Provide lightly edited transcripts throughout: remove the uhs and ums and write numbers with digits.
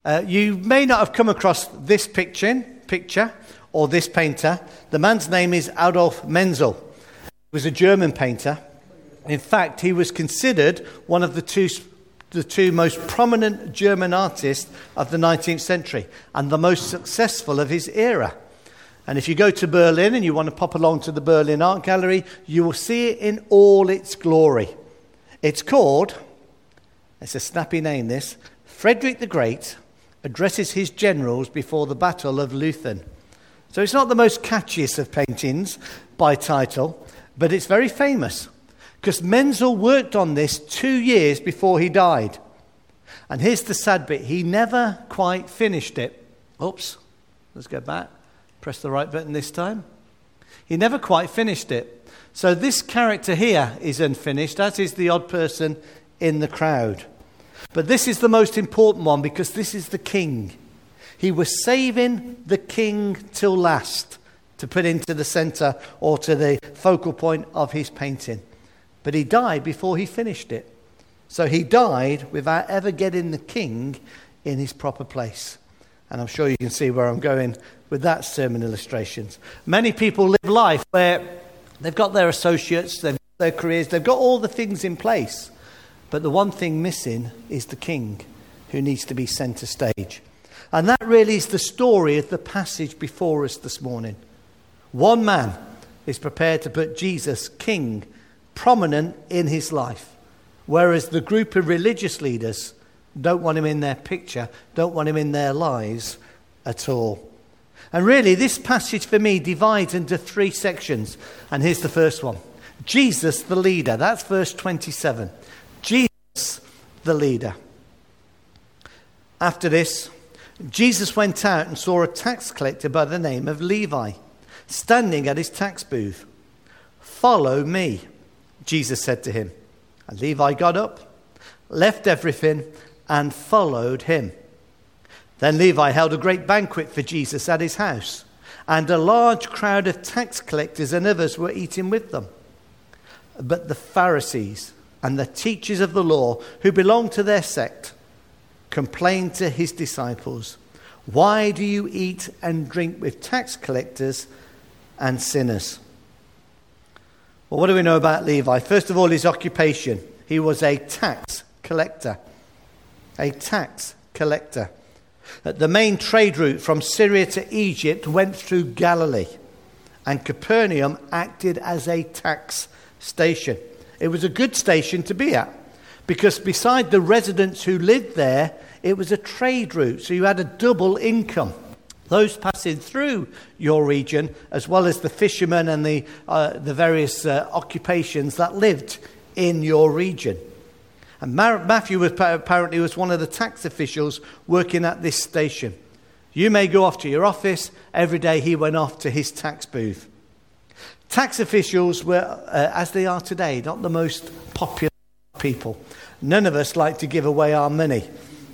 You may not have come across this picture or this painter. The man's name is Adolf Menzel. He was a German painter. In fact, he was considered one of the two most prominent German artists of the 19th century and the most successful of his era. And if you go to Berlin and you want to pop along to the Berlin Art Gallery, you will see it in all its glory. It's called, it's a snappy name this, Frederick the Great addresses his generals before the Battle of Leuthen. So it's not the most catchiest of paintings by title, but it's very famous because Menzel worked on this 2 years before he died. And here's the sad bit, he never quite finished it. Oops, let's go back. Press the right button this time. He never quite finished it. So this character here is unfinished, as is the odd person in the crowd. But this is the most important one because this is the king. He was saving the king till last to put into the centre or to the focal point of his painting. But he died before he finished it. So he died without ever getting the king in his proper place. And I'm sure you can see where I'm going with that sermon illustrations. Many people live life where they've got their associates, they've got their careers, they've got all the things in place. But the one thing missing is the king who needs to be centre stage. And that really is the story of the passage before us this morning. One man is prepared to put Jesus, king, prominent in his life, whereas the group of religious leaders don't want him in their picture, don't want him in their lives at all. And really, this passage for me divides into 3 sections. And here's the first one. Jesus the leader. That's verse 27. Jesus the leader. After this, Jesus went out and saw a tax collector by the name of Levi, standing at his tax booth. "Follow me," Jesus said to him. And Levi got up, left everything, and followed him. Then Levi held a great banquet for Jesus at his house, and a large crowd of tax collectors and others were eating with them. But the Pharisees and the teachers of the law, who belonged to their sect, complained to his disciples, "Why do you eat and drink with tax collectors and sinners?" Well, what do we know about Levi? First of all, his occupation. He was a tax collector. A tax collector. The main trade route from Syria to Egypt went through Galilee, and Capernaum acted as a tax station. It was a good station to be at, because beside the residents who lived there, it was a trade route, so you had a double income. Those passing through your region, as well as the fishermen and the various occupations that lived in your region. And Matthew apparently was one of the tax officials working at this station. You may go off to your office. Every day he went off to his tax booth. Tax officials were, as they are today, not the most popular people. None of us like to give away our money.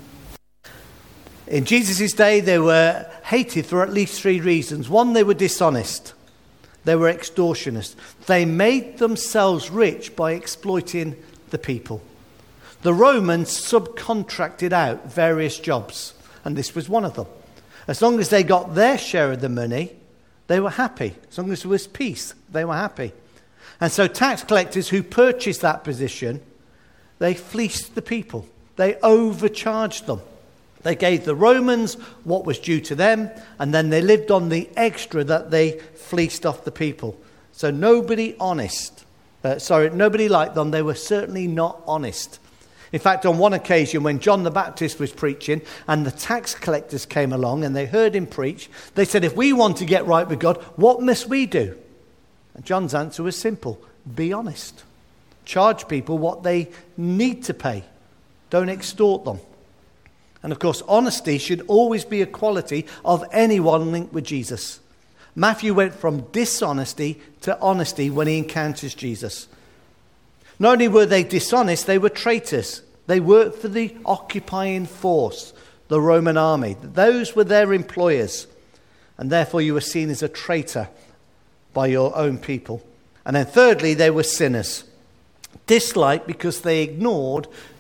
In Jesus' day, they were hated for at least 3 reasons. One, they were dishonest. They were extortionists. They made themselves rich by exploiting the people. The Romans subcontracted out various jobs, and this was one of them. As long as they got their share of the money, they were happy. As long as there was peace, they were happy. And so tax collectors who purchased that position, they fleeced the people. They overcharged them. They gave the Romans what was due to them, and then they lived on the extra that they fleeced off the people. So nobody liked them. They were certainly not honest. In fact, on one occasion when John the Baptist was preaching and the tax collectors came along and they heard him preach, they said, "If we want to get right with God, what must we do?" And John's answer was simple. Be honest. Charge people what they need to pay. Don't extort them. And of course, honesty should always be a quality of anyone linked with Jesus. Matthew went from dishonesty to honesty when he encounters Jesus. Not only were they dishonest, they were traitors. They worked for the occupying force, the Roman army. Those were their employers. And therefore you were seen as a traitor by your own people. And then thirdly, they were sinners. Disliked because they ignored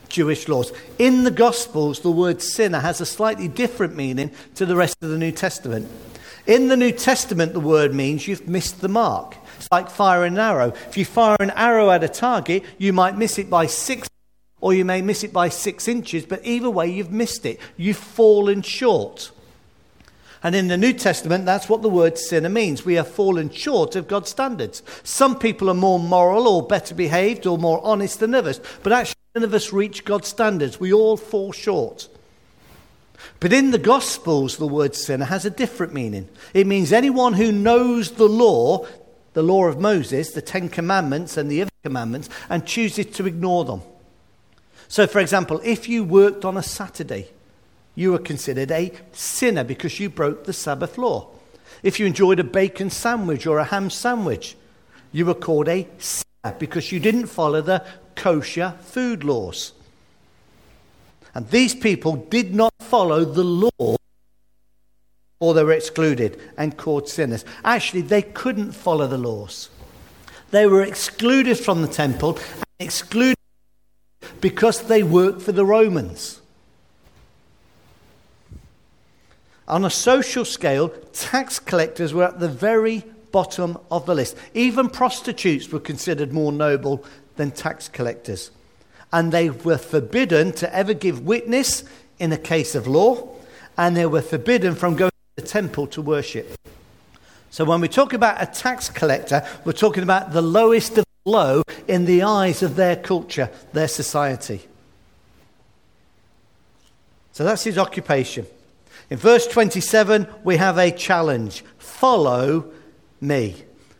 Jewish laws. In the Gospels, the word sinner has a slightly different meaning to the rest of the New Testament. In the New Testament, the word means you've missed the mark. It's like firing an arrow. If you fire an arrow at a target, you might miss it by 6, or you may miss it by 6 inches, but either way, you've missed it. You've fallen short. And in the New Testament, that's what the word sinner means. We have fallen short of God's standards. Some people are more moral or better behaved or more honest than others, but actually none of us reach God's standards. We all fall short. But in the Gospels, the word sinner has a different meaning. It means anyone who knows the law of Moses, the 10 Commandments and the other commandments, and chooses to ignore them. So, for example, if you worked on a Saturday, you were considered a sinner because you broke the Sabbath law. If you enjoyed a bacon sandwich or a ham sandwich, you were called a sinner because you didn't follow the kosher food laws. And these people did not follow the law, or they were excluded and called sinners. Actually, they couldn't follow the laws. They were excluded from the temple, and excluded because they worked for the Romans. On a social scale, tax collectors were at the very bottom of the list. Even prostitutes were considered more noble than tax collectors. And they were forbidden to ever give witness in a case of law, and they were forbidden from going to the temple to worship. So when we talk about a tax collector, we're talking about the lowest of the low in the eyes of their culture, their society. So that's his occupation. In verse 27, we have a challenge. Follow me.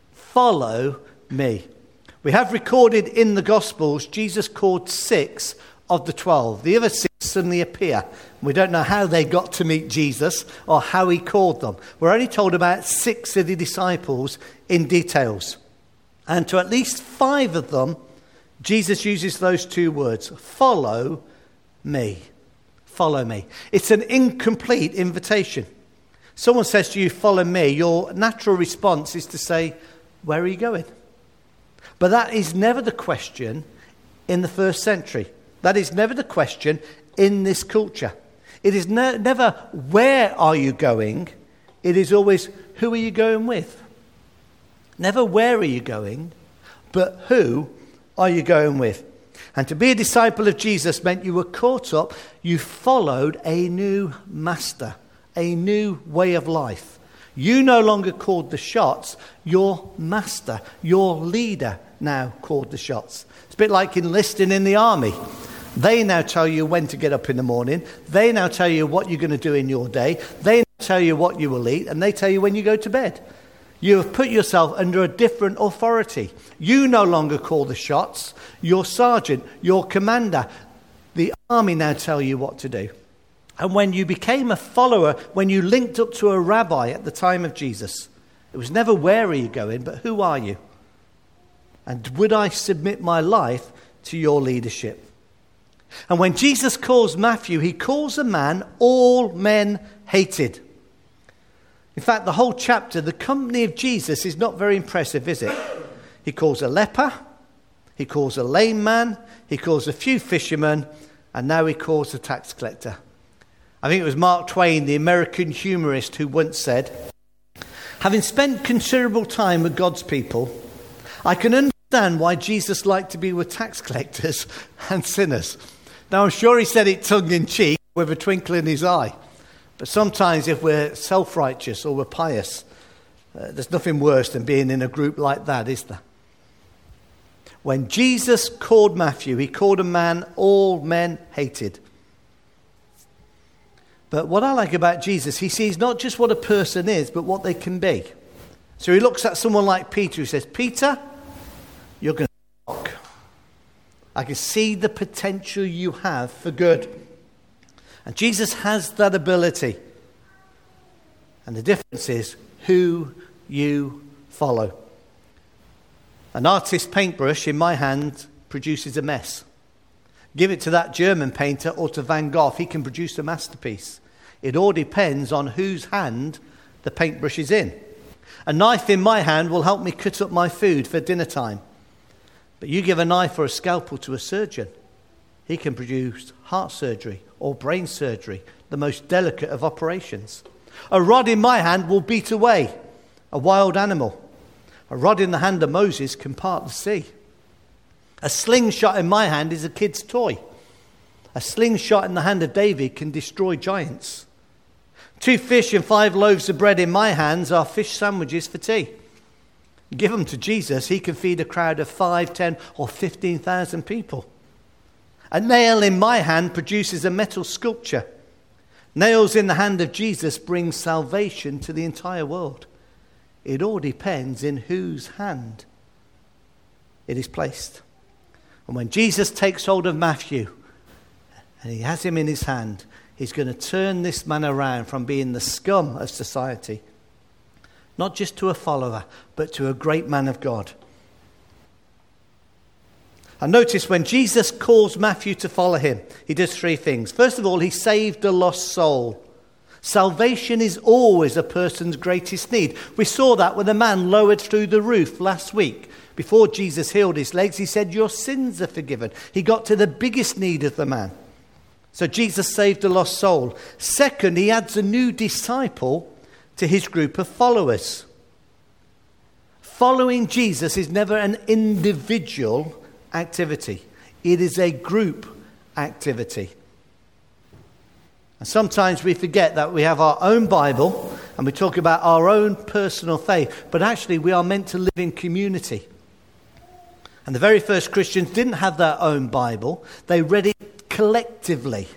Follow me. We have recorded in the Gospels, Jesus called 6 of the 12. The other 6 suddenly appear. We don't know how they got to meet Jesus or how he called them. We're only told about 6 of the disciples in details. And to at least 5 of them, Jesus uses those 2 words, follow me. Follow me. It's an incomplete invitation. Someone says to you, follow me, your natural response is to say, where are you going? But that is never the question in the first century. That is never the question in this culture. It is never, where are you going? It is always, who are you going with? Never where are you going, but who are you going with? And to be a disciple of Jesus meant you were caught up, you followed a new master, a new way of life. You no longer called the shots, your master, your leader now called the shots. It's a bit like enlisting in the army. They now tell you when to get up in the morning. They now tell you what you're going to do in your day. They now tell you what you will eat, and they tell you when you go to bed. You have put yourself under a different authority. You no longer call the shots. Your sergeant, your commander, the army now tell you what to do. And when you became a follower, when you linked up to a rabbi at the time of Jesus, it was never where are you going, but who are you? And would I submit my life to your leadership? And when Jesus calls Matthew, he calls a man all men hated. In fact, the whole chapter, the company of Jesus is not very impressive, is it? He calls a leper, he calls a lame man, he calls a few fishermen, and now he calls a tax collector. I think it was Mark Twain, the American humorist, who once said, having spent considerable time with God's people, I can understand why Jesus liked to be with tax collectors and sinners. Now, I'm sure he said it tongue-in-cheek with a twinkle in his eye. But sometimes if we're self-righteous or we're pious, there's nothing worse than being in a group like that, is there? When Jesus called Matthew, he called a man all men hated. But what I like about Jesus, he sees not just what a person is, but what they can be. So he looks at someone like Peter who says, Peter, you're going to rock. I can see the potential you have for good. And Jesus has that ability. And the difference is who you follow. An artist's paintbrush in my hand produces a mess. Give it to that German painter or to Van Gogh, he can produce a masterpiece. It all depends on whose hand the paintbrush is in. A knife in my hand will help me cut up my food for dinner time. But you give a knife or a scalpel to a surgeon, He can produce heart surgery or brain surgery, the most delicate of operations. A rod in my hand will beat away a wild animal. A rod in the hand of Moses can part the sea. A slingshot in my hand is a kid's toy. A slingshot in the hand of David can destroy giants. 2 fish and 5 loaves of bread in my hands are fish sandwiches for tea. Give them to Jesus, he can feed a crowd of 5, 10 or 15,000 people. A nail in my hand produces a metal sculpture. Nails in the hand of Jesus bring salvation to the entire world. It all depends in whose hand it is placed. And when Jesus takes hold of Matthew and he has him in his hand, he's going to turn this man around from being the scum of society, not just to a follower, but to a great man of God. And notice when Jesus calls Matthew to follow him, he does 3 things. First of all, he saved a lost soul. Salvation is always a person's greatest need. We saw that when a man lowered through the roof last week. Before Jesus healed his legs, he said, your sins are forgiven. He got to the biggest need of the man. So Jesus saved a lost soul. Second, he adds a new disciple to his group of followers. Following Jesus is never an individual activity. It is a group activity. And sometimes we forget that we have our own Bible and we talk about our own personal faith, but actually we are meant to live in community. And the very first Christians didn't have their own Bible. They read it collectively.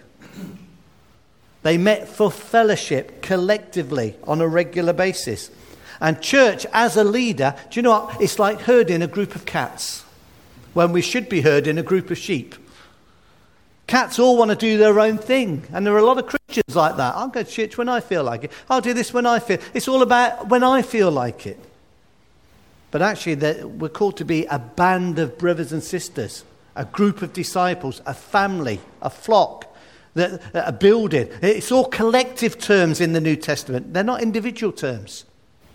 They met for fellowship collectively on a regular basis. And church, as a leader, do you know what? It's like herding a group of cats when we should be herding a group of sheep. Cats all want to do their own thing. And there are a lot of Christians like that. I'll go to church when I feel like it. I'll do this when I feel. It's all about when I feel like it. But actually, we're called to be a band of brothers and sisters, a group of disciples, a family, a flock, a building. It's all collective terms in the New Testament. They're not individual terms.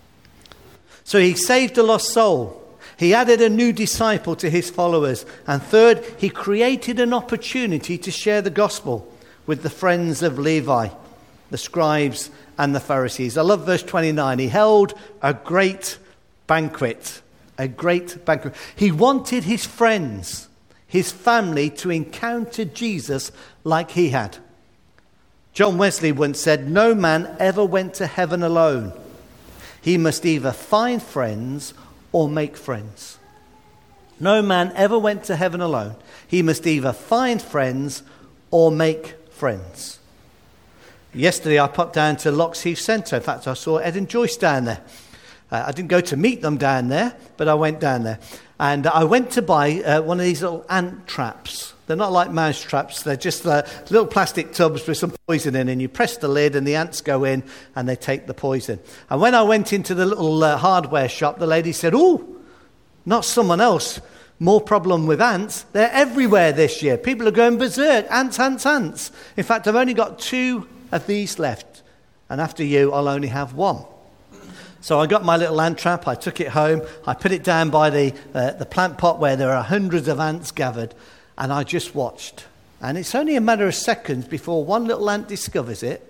So he saved a lost soul. He added a new disciple to his followers. And third, he created an opportunity to share the gospel with the friends of Levi, the scribes and the Pharisees. I love verse 29. He held a great banquet. A great banquet. He wanted his friends, his family, to encounter Jesus like he had. John Wesley once said, no man ever went to heaven alone. He must either find friends or make friends. No man ever went to heaven alone. He must either find friends or make friends. Yesterday I popped down to Loxheath Centre. In fact, I saw Ed and Joyce down there. I didn't go to meet them down there, but I went down there. And I went to buy one of these little ant traps. They're not like mouse traps. They're just little plastic tubs with some poison in, and you press the lid and the ants go in and they take the poison. And when I went into the little hardware shop, the lady said, oh, not someone else. More problem with ants. They're everywhere this year. People are going berserk. Ants, ants, ants. In fact, I've only got 2 of these left. And after you, I'll only have 1. So I got my little ant trap, I took it home, I put it down by the plant pot where there are hundreds of ants gathered, and I just watched. And it's only a matter of seconds before one little ant discovers it,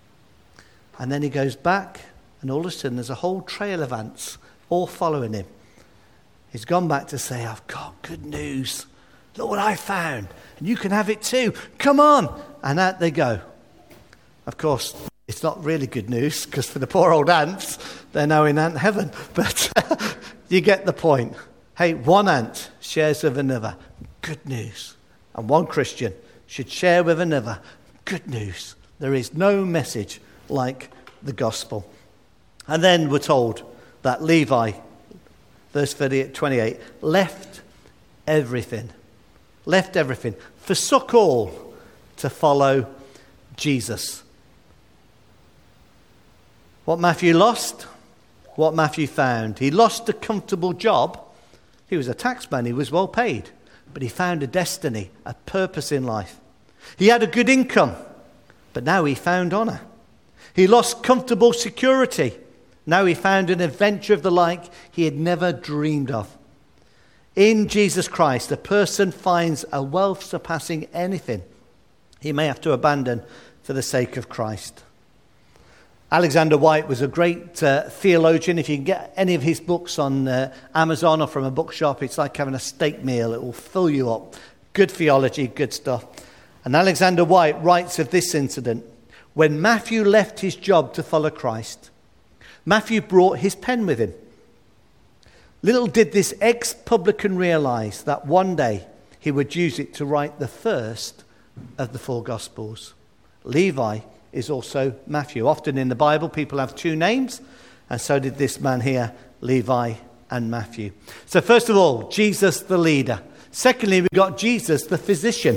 and then he goes back, and all of a sudden there's a whole trail of ants all following him. He's gone back to say, I've got good news. Look what I found, and you can have it too. Come on! And out they go. Of course, it's not really good news, because for the poor old ants, they're now in ant heaven. But you get the point. Hey, one ant shares with another. Good news. And one Christian should share with another. Good news. There is no message like the gospel. And then we're told that Levi, verse 28, left everything. Left everything. Forsook all to follow Jesus. What Matthew lost, what Matthew found. He lost a comfortable job. He was a taxman, he was well paid. But he found a destiny, a purpose in life. He had a good income, but now he found honour. He lost comfortable security. Now he found an adventure of the like he had never dreamed of. In Jesus Christ, a person finds a wealth surpassing anything he may have to abandon for the sake of Christ. Alexander White was a great theologian. If you can get any of his books on Amazon or from a bookshop, it's like having a steak meal. It will fill you up. Good theology, good stuff. And Alexander White writes of this incident. When Matthew left his job to follow Christ, Matthew brought his pen with him. Little did this ex-publican realize that one day he would use it to write the first of the four Gospels. Levi is also Matthew. Often in the Bible, people have two names, and so did this man here, Levi and Matthew. So first of all, Jesus the leader. Secondly, we've got Jesus the physician.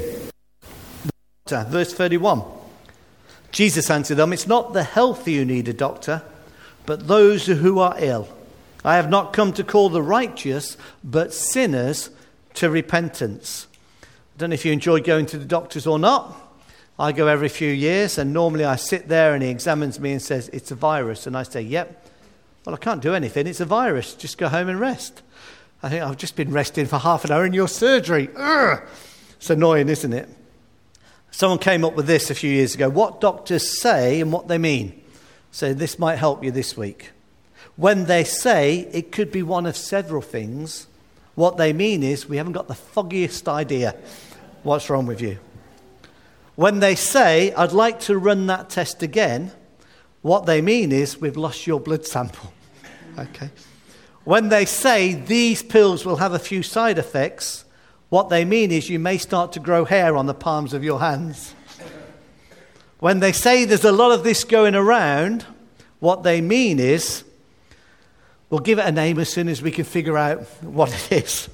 Verse 31. Jesus answered them, "It's not the healthy who need a doctor, but those who are ill. I have not come to call the righteous, but sinners to repentance." I don't know if you enjoy going to the doctors or not. I go every few years, and normally I sit there and he examines me and says, "It's a virus." And I say, "Yep." "Well, I can't do anything. It's a virus. Just go home and rest." I think, "I've just been resting for half an hour in your surgery." Ugh! It's annoying, isn't it? Someone came up with this a few years ago. What doctors say and what they mean. So this might help you this week. When they say it could be one of several things, what they mean is we haven't got the foggiest idea what's wrong with you. When they say, "I'd like to run that test again," what they mean is we've lost your blood sample. Okay. When they say these pills will have a few side effects, what they mean is you may start to grow hair on the palms of your hands. When they say there's a lot of this going around, what they mean is we'll give it a name as soon as we can figure out what it is.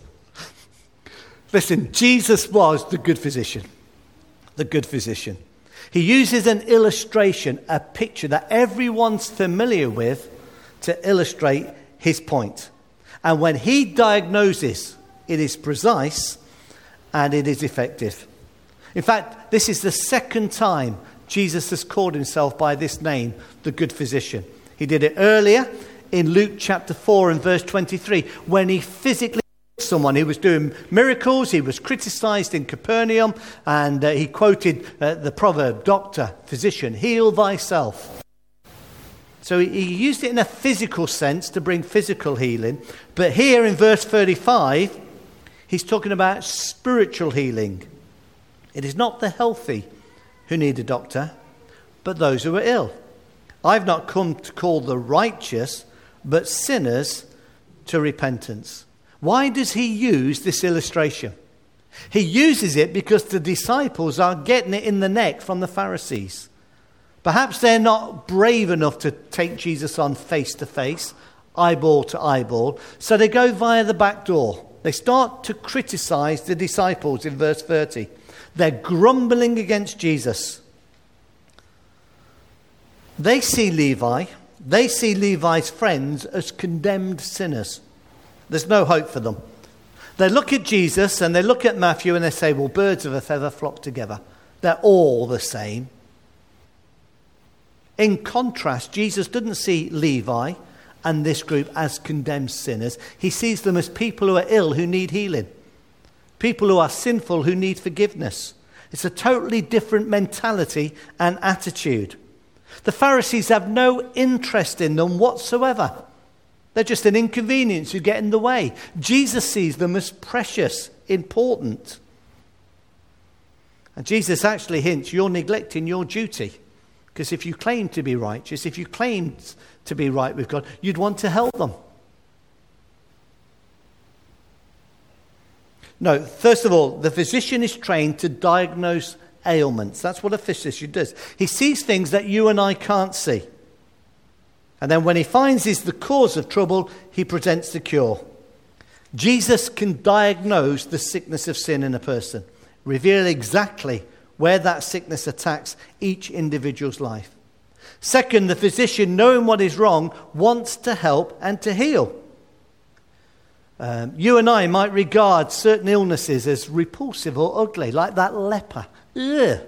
Listen, Jesus was the good physician. The good physician. He uses an illustration, a picture that everyone's familiar with to illustrate his point. And when he diagnoses, it is precise and it is effective. In fact, this is the second time Jesus has called himself by this name, the good physician. He did it earlier in Luke chapter 4 and verse 23, when he physically someone who was doing miracles. He was criticized in Capernaum, and he quoted the proverb, "Doctor, physician, heal thyself." So he used it in a physical sense to bring physical healing. But here in verse 35, he's talking about spiritual healing. It is not the healthy who need a doctor, but those who are ill. I've not come to call the righteous, but sinners to repentance. Why does he use this illustration? He uses it because the disciples are getting it in the neck from the Pharisees. Perhaps they're not brave enough to take Jesus on face to face, eyeball to eyeball, so they go via the back door. They start to criticize the disciples in verse 30. They're grumbling against Jesus. They see Levi's friends as condemned sinners. There's no hope for them. They look at Jesus and they look at Matthew and they say, well, birds of a feather flock together. They're all the same. In contrast, Jesus didn't see Levi and this group as condemned sinners. He sees them as people who are ill, who need healing. People who are sinful, who need forgiveness. It's a totally different mentality and attitude. The Pharisees have no interest in them whatsoever. They're just an inconvenience who get in the way. Jesus sees them as precious, important. And Jesus actually hints, you're neglecting your duty. Because if you claim to be righteous, if you claim to be right with God, you'd want to help them. No, first of all, the physician is trained to diagnose ailments. That's what a physician does. He sees things that you and I can't see. And then when he finds is the cause of trouble, he presents the cure. Jesus can diagnose the sickness of sin in a person, reveal exactly where that sickness attacks each individual's life. Second, the physician, knowing what is wrong, wants to help and to heal. You and I might regard certain illnesses as repulsive or ugly, like that leper. Ugh.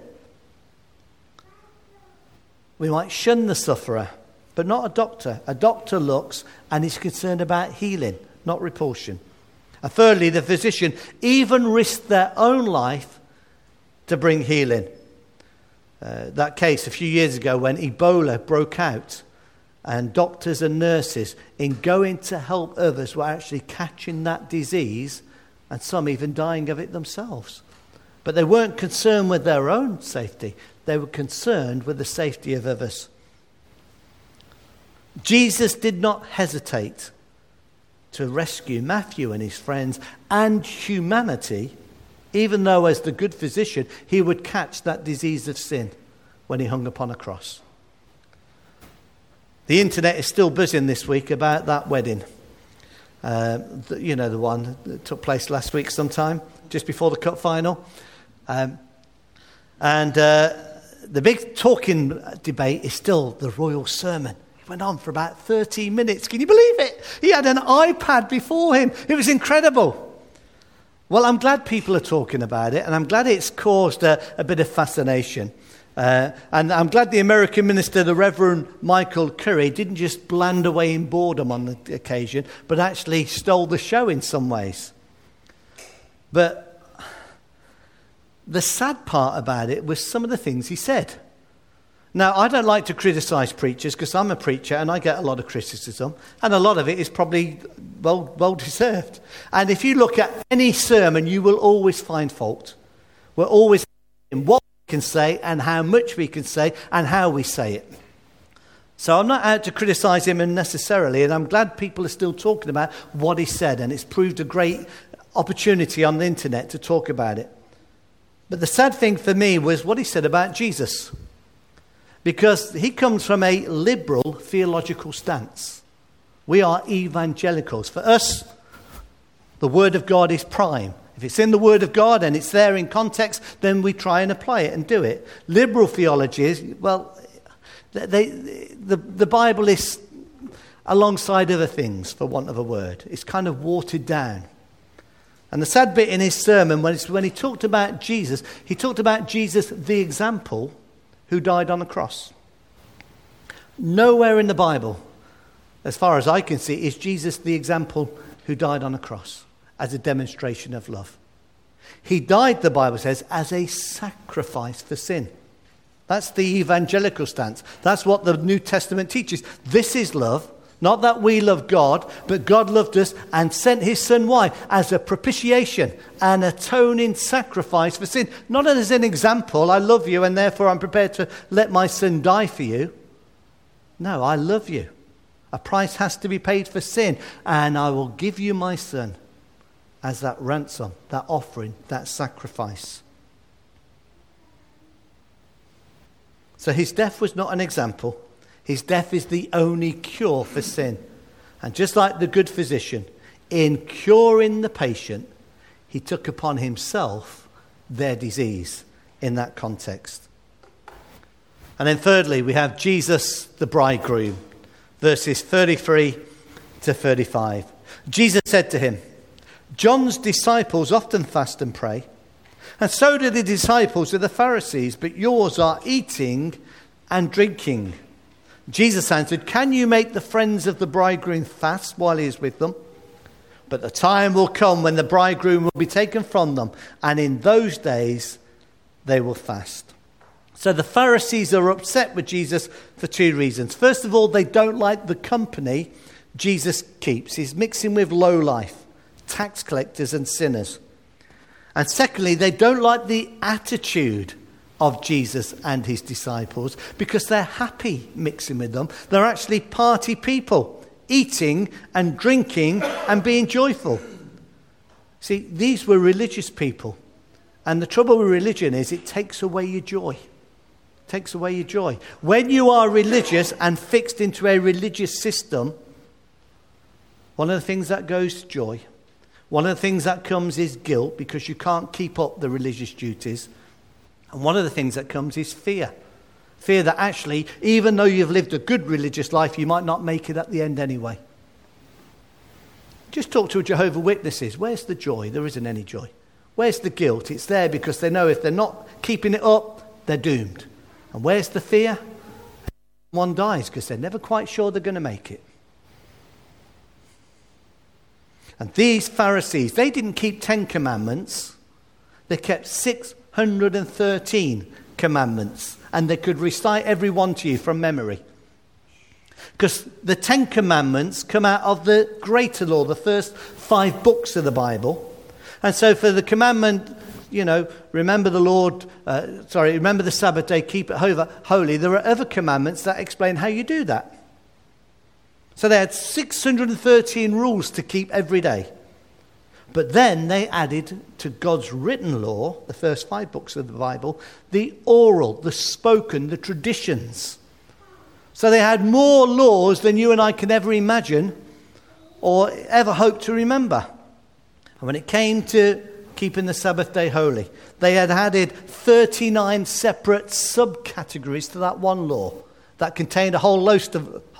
We might shun the sufferer, but not a doctor. A doctor looks and is concerned about healing, not repulsion. And thirdly, the physician even risked their own life to bring healing. That case a few years ago when Ebola broke out, and doctors and nurses, in going to help others, were actually catching that disease, and some even dying of it themselves. But they weren't concerned with their own safety. They were concerned with the safety of others. Jesus did not hesitate to rescue Matthew and his friends and humanity, even though as the good physician, he would catch that disease of sin when he hung upon a cross. The internet is still buzzing this week about that wedding. The one that took place last week sometime, just before the cup final. The big talking debate is still the royal sermon. It went on for about 30 minutes. Can you believe it? He had an iPad before him. It was incredible. Well, I'm glad people are talking about it, and I'm glad it's caused a bit of fascination. And I'm glad the American minister, the Reverend Michael Curry, didn't just bland away in boredom on the occasion, but actually stole the show in some ways. But the sad part about it was some of the things he said. Now, I don't like to criticize preachers because I'm a preacher and I get a lot of criticism, and a lot of it is probably well deserved. And if you look at any sermon, you will always find fault. We're always in what we can say and how much we can say and how we say it. So I'm not out to criticize him unnecessarily, and I'm glad people are still talking about what he said, and it's proved a great opportunity on the internet to talk about it. But the sad thing for me was what he said about Jesus, because he comes from a liberal theological stance. We are evangelicals. For us, the Word of God is prime. If it's in the Word of God and it's there in context, then we try and apply it and do it. Liberal theology is, well, the Bible is alongside other things, for want of a word. It's kind of watered down. And the sad bit in his sermon, when he talked about Jesus, he talked about Jesus, the example, who died on the cross. Nowhere in the Bible, as far as I can see, is Jesus the example who died on a cross as a demonstration of love. He died, the Bible says, as a sacrifice for sin. That's the evangelical stance. That's what the New Testament teaches. This is love. Not that we love God, but God loved us and sent his son, why? As a propitiation, an atoning sacrifice for sin. Not as an example, I love you and therefore I'm prepared to let my son die for you. No, I love you. A price has to be paid for sin, and I will give you my son as that ransom, that offering, that sacrifice. So his death was not an example. His death is the only cure for sin. And just like the good physician, in curing the patient, he took upon himself their disease in that context. And then thirdly, we have Jesus, the bridegroom, verses 33 to 35. Jesus said to him, John's disciples often fast and pray, and so do the disciples of the Pharisees, but yours are eating and drinking. Jesus answered, can you make the friends of the bridegroom fast while he is with them? But the time will come when the bridegroom will be taken from them, and in those days they will fast. So the Pharisees are upset with Jesus for two reasons. First of all, they don't like the company Jesus keeps. He's mixing with lowlife, tax collectors and sinners. And secondly, they don't like the attitude of Jesus and his disciples because they're happy mixing with them. They're actually party people, eating and drinking and being joyful. See, these were religious people. And the trouble with religion is it takes away your joy. It takes away your joy. When you are religious and fixed into a religious system, one of the things that goes is joy. One of the things that comes is guilt because you can't keep up the religious duties. And one of the things that comes is fear. Fear that actually, even though you've lived a good religious life, you might not make it at the end anyway. Just talk to a Jehovah's Witnesses. Where's the joy? There isn't any joy. Where's the guilt? It's there because they know if they're not keeping it up, they're doomed. And where's the fear? One dies because they're never quite sure they're going to make it. And these Pharisees, they didn't keep 10 commandments. They kept 613 commandments. And they could recite every one to you from memory. Because the 10 commandments come out of the greater law, the first 5 books of the Bible. And so for the commandment, remember remember the Sabbath day, keep it holy. There are other commandments that explain how you do that. So they had 613 rules to keep every day. But then they added to God's written law, the first 5 books of the Bible, the oral, the spoken, the traditions. So they had more laws than you and I can ever imagine or ever hope to remember. And when it came to keeping the Sabbath day holy, they had added 39 separate subcategories to that one law that contained a whole load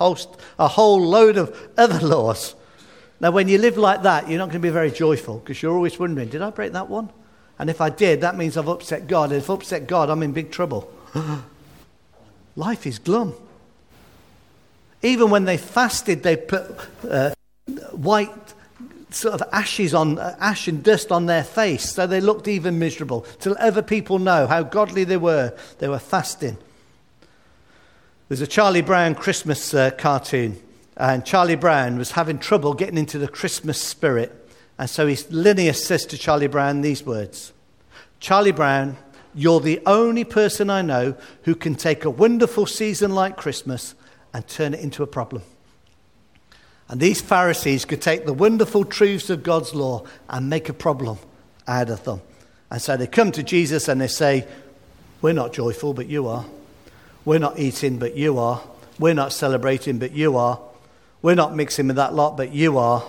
of other laws. Now, when you live like that, you're not going to be very joyful because you're always wondering, did I break that one? And if I did, that means I've upset God. And if I've upset God, I'm in big trouble. Life is glum. Even when they fasted, they put white sort of ash and dust on their face, so they looked even miserable, till other people know how godly they were. They were fasting. There's a Charlie Brown Christmas cartoon, and Charlie Brown was having trouble getting into the Christmas spirit, and so Linnaeus says to Charlie Brown these words: "Charlie Brown, you're the only person I know who can take a wonderful season like Christmas and turn it into a problem." And these Pharisees could take the wonderful truths of God's law and make a problem out of them. And so they come to Jesus and they say, "We're not joyful, but you are. We're not eating, but you are. We're not celebrating, but you are. We're not mixing with that lot, but you are."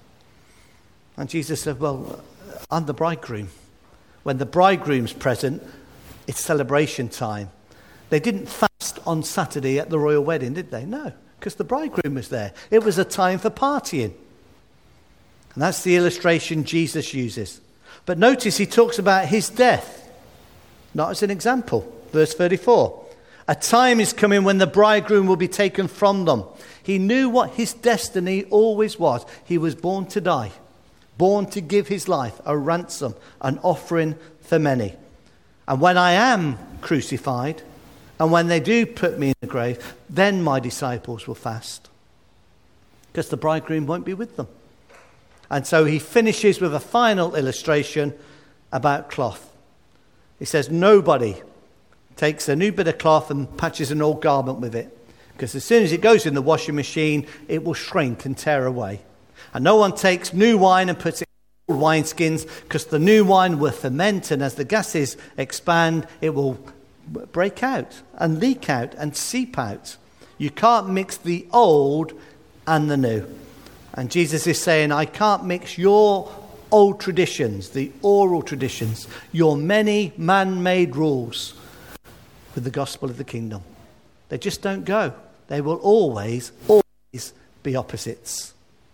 And Jesus said, "Well, I'm the bridegroom. When the bridegroom's present, it's celebration time." They didn't fast on Saturday at the royal wedding, did they? No, because the bridegroom was there. It was a time for partying. And that's the illustration Jesus uses. But notice he talks about his death, not as an example. Verse 34. "A time is coming when the bridegroom will be taken from them." He knew what his destiny always was. He was born to die, born to give his life a ransom, an offering for many. "And when I am crucified, and when they do put me in the grave, then my disciples will fast." Because the bridegroom won't be with them. And so he finishes with a final illustration about cloth. He says, nobody takes a new bit of cloth and patches an old garment with it. Because as soon as it goes in the washing machine, it will shrink and tear away. And no one takes new wine and puts it in old wineskins, because the new wine will ferment, and as the gases expand, it will break out and leak out and seep out. You can't mix the old and the new. And Jesus is saying, I can't mix your old traditions, the oral traditions, your many man-made rules with the gospel of the kingdom. They just don't go. They will always be opposites.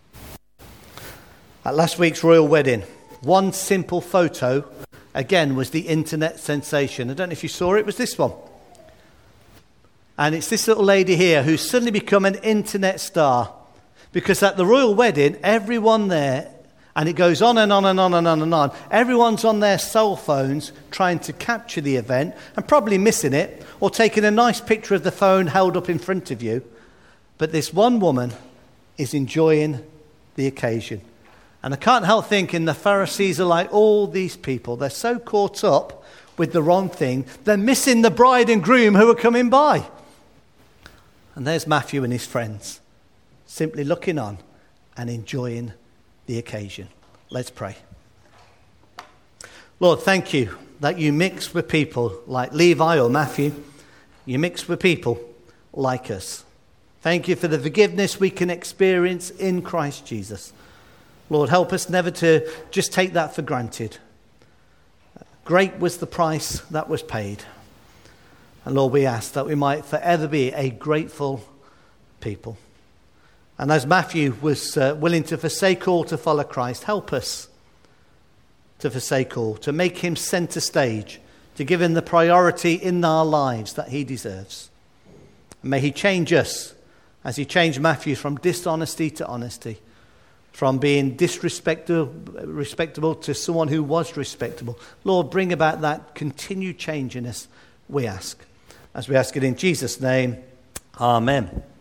At last week's royal wedding, one simple photo again was the internet sensation. I don't know if you saw it. It was this one. And it's this little lady here who's suddenly become an internet star. Because at the royal wedding, everyone there, and it goes on and on and on and on and on, everyone's on their cell phones trying to capture the event and probably missing it, or taking a nice picture of the phone held up in front of you. But this one woman is enjoying the occasion. And I can't help thinking the Pharisees are like all these people. They're so caught up with the wrong thing, they're missing the bride and groom who are coming by. And there's Matthew and his friends, simply looking on and enjoying the occasion. Let's pray. Lord, thank you that you mix with people like Levi or Matthew. You mix with people like us. Thank you for the forgiveness we can experience in Christ Jesus. Lord, help us never to just take that for granted. Great was the price that was paid. And Lord, we ask that we might forever be a grateful people. And as Matthew was willing to forsake all to follow Christ, help us to forsake all, to make him center stage, to give him the priority in our lives that he deserves. And may he change us as he changed Matthew from dishonesty to honesty, from being respectable to someone who was respectable. Lord, bring about that continued change in us, we ask. As we ask it in Jesus' name, amen.